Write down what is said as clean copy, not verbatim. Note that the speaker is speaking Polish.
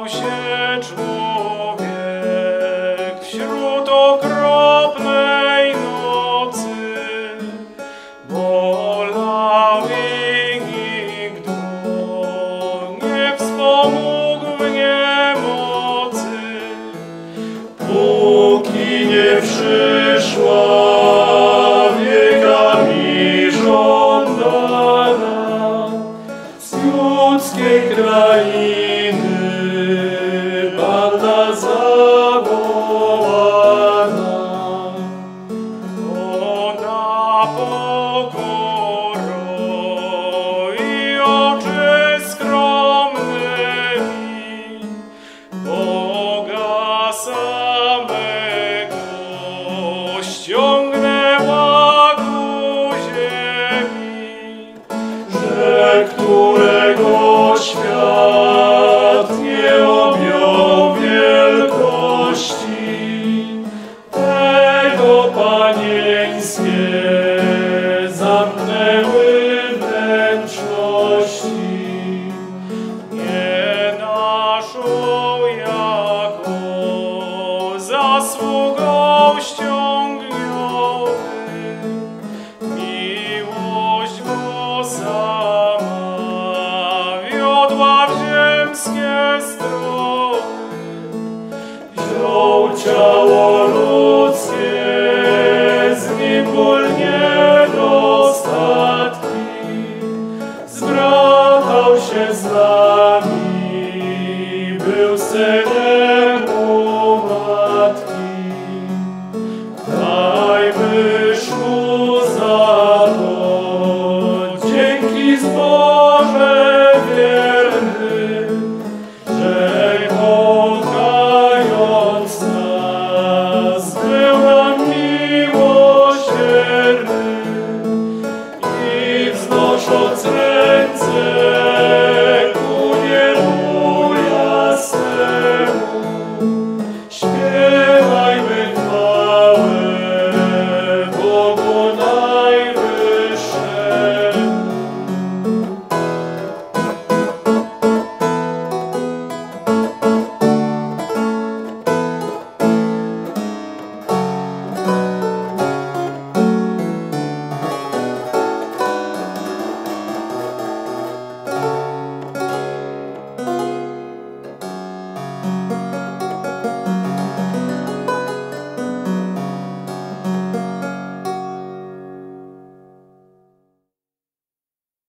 Stał się człowiek wśród okropnej nocy, bolał i nikt go nie wspomógł w niemocy, póki nie przyszła wiekami żądana z judzkiej krainy Panna zawołana. Ona pokorą i oczy skromnymi Boga samego ściągnęła ku ziemi, że którego świat nie objął wielkości, tego panieńskie zamknęły wnętrzności. Nie naszą jako zasługą ściągnionych, miłość go sama wiodła w ziemskie strony. Wziął ciało ludzkie, z nim ból niedostatki, zbratał się z nami, był Syn